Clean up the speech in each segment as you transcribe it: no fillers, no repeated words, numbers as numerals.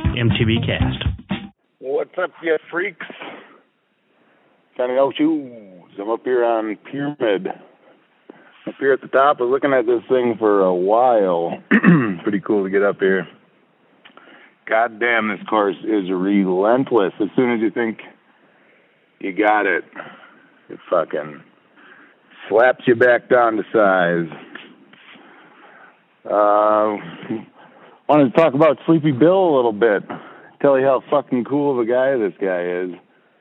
MTV Cast. What's up, you freaks? Johnny No Shoes. I'm up here on Pyramid. Up here at the top. I was looking at this thing for a while. Pretty cool to get up here. God damn, this course is relentless. As soon as you think you got it, it fucking slaps you back down to size. Wanted to talk about Sleepy Bill a little bit. Tell you how fucking cool of a guy this guy is.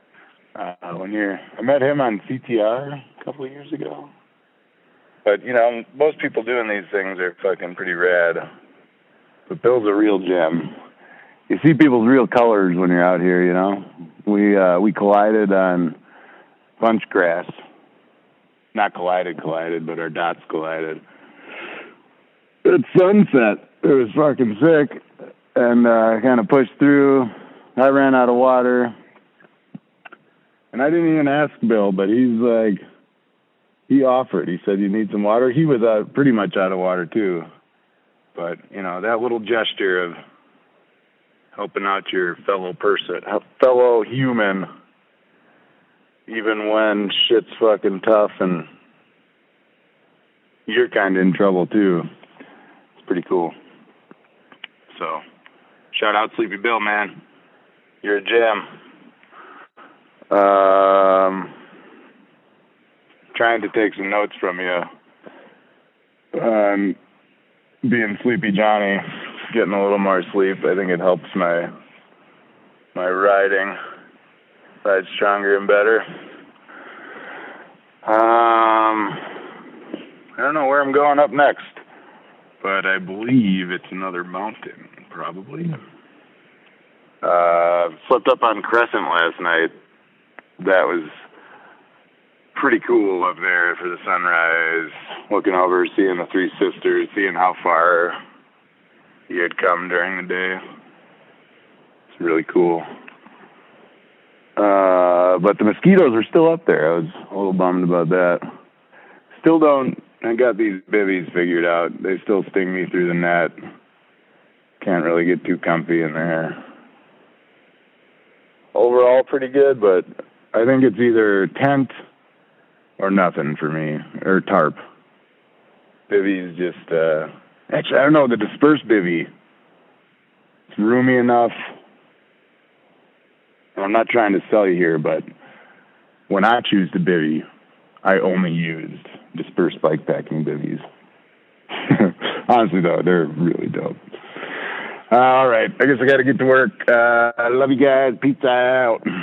I met him on CTR a couple of years ago. But, you know, most people doing these things are fucking pretty rad. But Bill's a real gem. You see people's real colors when you're out here, you know. We collided on Bunchgrass. Not collided, but our dots collided. At sunset. It was fucking sick. And I kind of pushed through. I ran out of water. And I didn't even ask Bill, but he's like, he offered. He said, you need some water? He was pretty much out of water, too. But, you know, that little gesture of helping out your fellow human, even when shit's fucking tough and you're kind of in trouble, too. It's pretty cool. So, shout out Sleepy Bill, man. You're a gem. Trying to take some notes from you. Being Sleepy Johnny, getting a little more sleep. I think it helps my riding. Ride stronger and better. I don't know where I'm going up next, but I believe it's another mountain, probably. Slept up on Crescent last night. That was pretty cool up there for the sunrise, looking over, seeing the Three Sisters, seeing how far you had come during the day. It's really cool. But the mosquitoes are still up there. I was a little bummed about that. I got these bivvies figured out. They still sting me through the net. Can't really get too comfy in there. Overall, pretty good, but I think it's either tent or nothing for me, or tarp. Bivvy's just, actually, I don't know, the dispersed bivvy. It's roomy enough. I'm not trying to sell you here, but when I choose to bivvy, I only used dispersed bike packing bivvies. Honestly, though, they're really dope. All right, I guess I got to get to work. I love you guys. Peace out.